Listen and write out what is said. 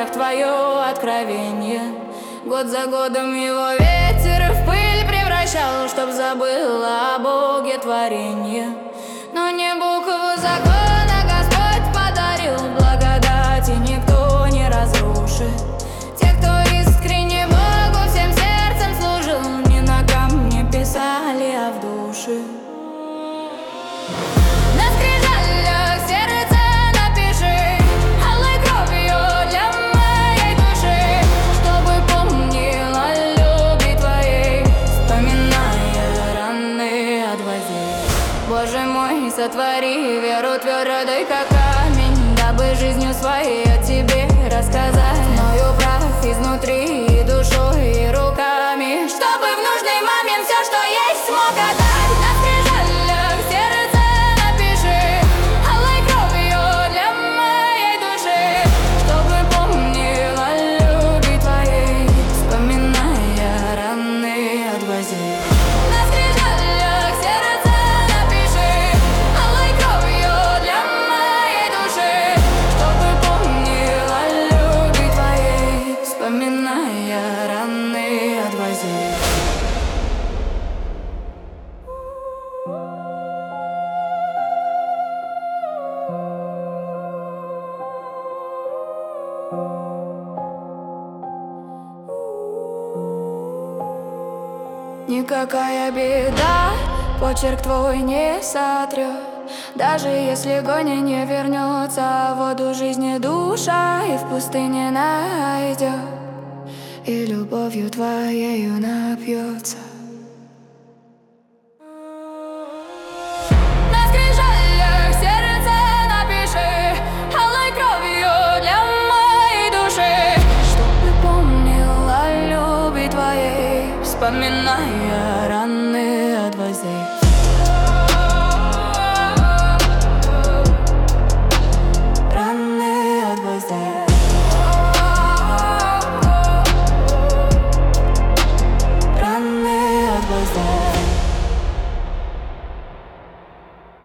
глазах твое откровение. Год за годом его ветер в пыль превращал, чтоб забыла о Боге творенье. Но не букву закона Господь подарил, благодати никто не разрушит. Те, кто искренне Богу всем сердцем служил, не на камне писали, а в душе. На скрижалях сердце напиши алой кровью для моей души, чтобы помнила любви твоей, вспоминая раны от гвоздей. Боже мой, сотвори веру твердой, как камень, дабы жизнью своей о тебе рассказать. Мною прав изнутри и душой, и руками, чтобы в нужный момент все, что есть, смог отдать. На скрижалях сердце напиши алой кровью для моей души, чтобы помнила любви твоей, вспоминая раны от гвоздей. На скрижалях сердце напиши алой кровью для моей души, чтобы помнила любви твоей, вспоминая раны от гвоздей. Никакая беда почерк твой не сотрет, даже если гоня не вернется, воду жизни душа и в пустыне найдет, и любовью твоею напьется. На скрижалях сердце напиши алой кровью для моей души, чтобы помнила любви твоей, вспоминая